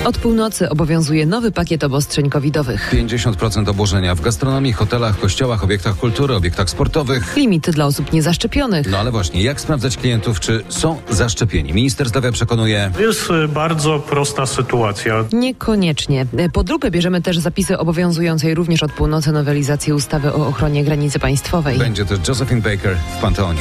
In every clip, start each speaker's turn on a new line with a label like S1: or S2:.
S1: Od północy obowiązuje nowy pakiet obostrzeń covidowych.
S2: 50% obłożenia w gastronomii, hotelach, kościołach, obiektach kultury, obiektach sportowych.
S1: Limity dla osób niezaszczepionych.
S2: No ale właśnie, jak sprawdzać klientów, czy są zaszczepieni? Minister zdrowia przekonuje...
S3: Jest bardzo prosta sytuacja.
S1: Niekoniecznie. Pod lupę bierzemy też zapisy obowiązującej również od północy nowelizacji ustawy o ochronie granicy państwowej.
S2: Będzie też Josephine Baker w Panteonie.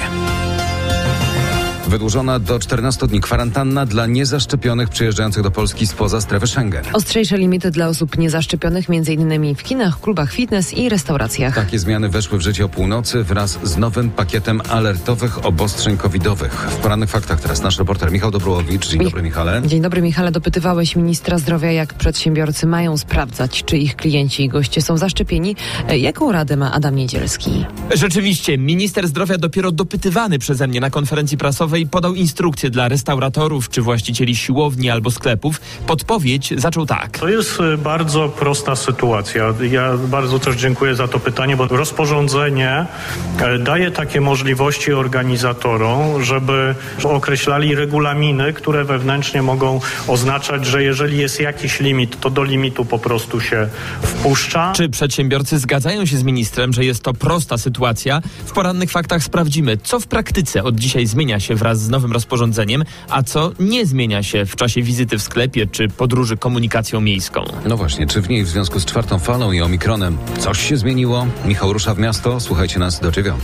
S2: Wydłużona do 14 dni kwarantanna dla niezaszczepionych przyjeżdżających do Polski spoza strefy Schengen.
S1: Ostrzejsze limity dla osób niezaszczepionych m.in. w kinach, klubach fitness i restauracjach.
S2: Takie zmiany weszły w życie o północy wraz z nowym pakietem alertowych obostrzeń covidowych. W porannych faktach teraz nasz reporter Michał Dobrułowicz. Dzień dobry, Michale.
S1: Dzień dobry, Michale. Dopytywałeś ministra zdrowia, jak przedsiębiorcy mają sprawdzać, czy ich klienci i goście są zaszczepieni. Jaką radę ma Adam Niedzielski?
S4: Rzeczywiście, minister zdrowia dopiero dopytywany przeze mnie na konferencji prasowej podał instrukcję dla restauratorów czy właścicieli siłowni albo sklepów. Podpowiedź zaczął tak.
S3: To jest bardzo prosta sytuacja. Ja bardzo też dziękuję za to pytanie, bo rozporządzenie daje takie możliwości organizatorom, żeby określali regulaminy, które wewnętrznie mogą oznaczać, że jeżeli jest jakiś limit, to do limitu po prostu się wpuszcza.
S4: Czy przedsiębiorcy zgadzają się z ministrem, że jest to prosta sytuacja? W porannych faktach sprawdzimy, co w praktyce od dzisiaj zmienia się wraz z nowym rozporządzeniem, a co nie zmienia się w czasie wizyty w sklepie czy podróży komunikacją miejską.
S2: No właśnie, czy w niej w związku z 4. falą i omikronem coś się zmieniło? Michał rusza w miasto, słuchajcie nas do 9:00.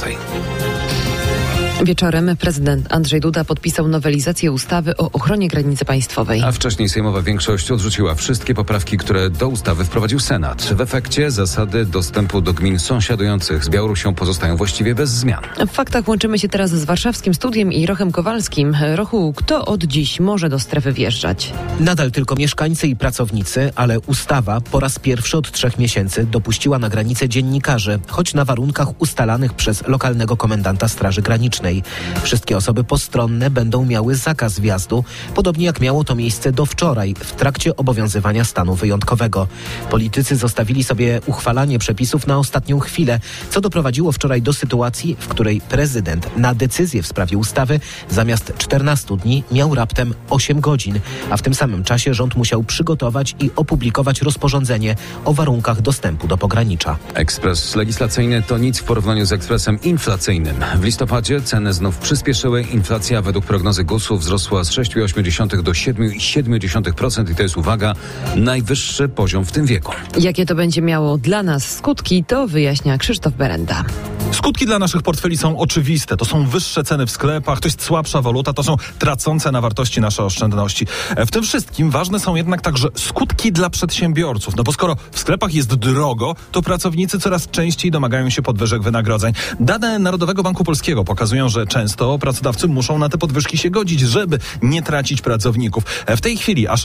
S1: Wieczorem prezydent Andrzej Duda podpisał nowelizację ustawy o ochronie granicy państwowej.
S2: A wcześniej sejmowa większość odrzuciła wszystkie poprawki, które do ustawy wprowadził Senat. W efekcie zasady dostępu do gmin sąsiadujących z Białorusią pozostają właściwie bez zmian.
S1: W faktach łączymy się teraz z warszawskim studiem i Rochem Kowalskim. Rochu, kto od dziś może do strefy wjeżdżać?
S5: Nadal tylko mieszkańcy i pracownicy, ale ustawa po raz pierwszy od 3 miesięcy dopuściła na granicę dziennikarzy, choć na warunkach ustalanych przez lokalnego komendanta Straży Granicznej. Wszystkie osoby postronne będą miały zakaz wjazdu, podobnie jak miało to miejsce do wczoraj, w trakcie obowiązywania stanu wyjątkowego. Politycy zostawili sobie uchwalanie przepisów na ostatnią chwilę, co doprowadziło wczoraj do sytuacji, w której prezydent na decyzję w sprawie ustawy zamiast 14 dni miał raptem 8 godzin, a w tym samym czasie rząd musiał przygotować i opublikować rozporządzenie o warunkach dostępu do pogranicza.
S2: Ekspres legislacyjny to nic w porównaniu z ekspresem inflacyjnym. W listopadzie ceny znów przyspieszyły. Inflacja według prognozy GUS-u wzrosła z 6,8 do 7,7% i to jest, uwaga, najwyższy poziom w tym wieku.
S1: Jakie to będzie miało dla nas skutki, to wyjaśnia Krzysztof Berenda.
S6: Skutki dla naszych portfeli są oczywiste. To są wyższe ceny w sklepach, to jest słabsza waluta, to są tracące na wartości nasze oszczędności. W tym wszystkim ważne są jednak także skutki dla przedsiębiorców. No bo skoro w sklepach jest drogo, to pracownicy coraz częściej domagają się podwyżek wynagrodzeń. Dane Narodowego Banku Polskiego pokazują, że często pracodawcy muszą na te podwyżki się godzić, żeby nie tracić pracowników. W tej chwili aż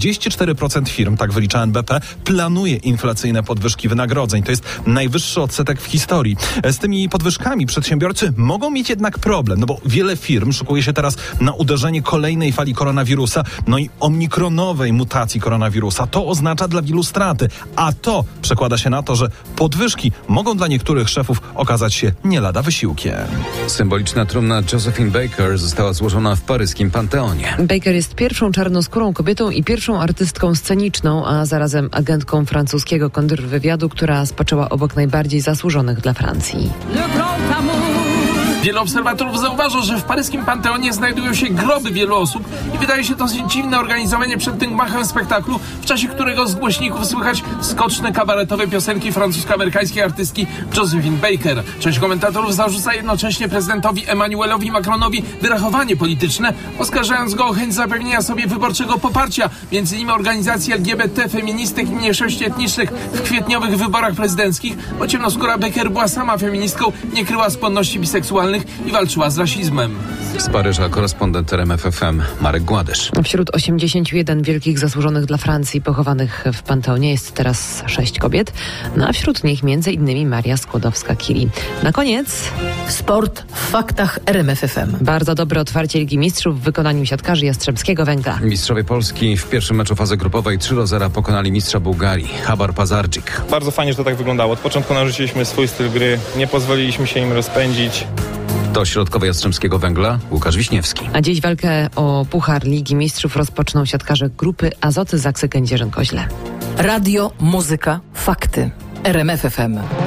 S6: 44% firm, tak wylicza NBP, planuje inflacyjne podwyżki wynagrodzeń. To jest najwyższy odsetek w historii. Z tymi podwyżkami przedsiębiorcy mogą mieć jednak problem, no bo wiele firm szykuje się teraz na uderzenie kolejnej fali koronawirusa, no i omikronowej mutacji koronawirusa. To oznacza dla wielu straty, a to przekłada się na to, że podwyżki mogą dla niektórych szefów okazać się nie lada wysiłkiem.
S2: Symboliczna trumna Josephine Baker została złożona w paryskim Panteonie.
S1: Baker jest pierwszą czarnoskórą kobietą i pierwszą artystką sceniczną, a zarazem agentką francuskiego kontrwywiadu, która spoczęła obok najbardziej zasłużonych dla Francji.
S7: Wielu obserwatorów zauważyło, że w paryskim Panteonie znajdują się groby wielu osób i wydaje się to dziwne organizowanie przed tym gmachem spektaklu, w czasie którego z głośników słychać skoczne kabaretowe piosenki francusko-amerykańskiej artystki Josephine Baker. Część komentatorów zarzuca jednocześnie prezydentowi Emmanuelowi Macronowi wyrachowanie polityczne, oskarżając go o chęć zapewnienia sobie wyborczego poparcia, między innymi organizacji LGBT, feministek i mniejszości etnicznych w kwietniowych wyborach prezydenckich, bo ciemnoskóra Baker była sama feministką, nie kryła skłonności biseksualnych i walczyła z rasizmem.
S2: Z Paryża korespondent RMF FM Marek Gładysz.
S1: Wśród 81 wielkich zasłużonych dla Francji pochowanych w Panteonie jest teraz 6 kobiet, no a wśród nich m.in. Maria Skłodowska-Curie. Na koniec
S8: sport w faktach RMF FM.
S1: Bardzo dobre otwarcie Ligi Mistrzów w wykonaniu siatkarzy Jastrzębskiego Węgla.
S2: Mistrzowie Polski w pierwszym meczu fazy grupowej 3-0 pokonali mistrza Bułgarii, Habar Pazardzik.
S9: Bardzo fajnie, że to tak wyglądało. Od początku narzuciliśmy swój styl gry, nie pozwoliliśmy się im rozpędzić.
S2: Do Środkowo-Jastrzębskiego Węgla Łukasz Wiśniewski.
S1: A dziś walkę o Puchar Ligi Mistrzów rozpoczną siatkarze grupy Azoty Zakse Kędzierzyn-Koźle.
S8: Radio, muzyka, fakty. RMF FM.